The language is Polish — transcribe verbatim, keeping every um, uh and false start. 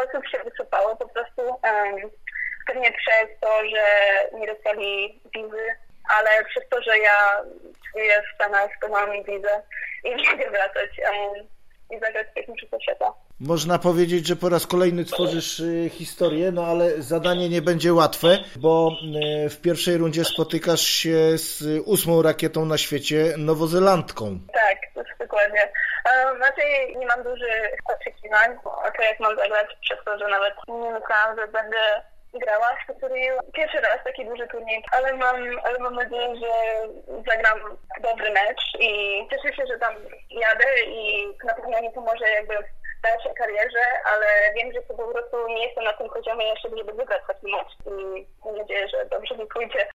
osób się wycofało po prostu. Um, pewnie przez to, że nie dostali wizy, ale przez to, że ja studiuję w Stanach, to mam wizę i mogę wracać um, i zagrać w Mistrzostwach Świata. Można powiedzieć, że po raz kolejny tworzysz y, historię, no ale zadanie nie będzie łatwe, bo y, w pierwszej rundzie spotykasz się z ósmą rakietą na świecie, Nowozelandką. Tak, to jest dokładnie. Um, raczej nie mam dużych oczekiwań o to, jak mam zagrać, przez to, że nawet nie myślałam, że będę grała w tym turnieju. Pierwszy raz taki duży turniej, ale mam, ale mam nadzieję, że zagram dobry mecz i cieszę się, że tam jadę i na pewno mi pomoże jakby w dalszej karierze, ale wiem, że to po prostu nie jestem na tym poziomie jeszcze, żeby wygrać taki mecz i mam nadzieję, że dobrze mi pójdzie.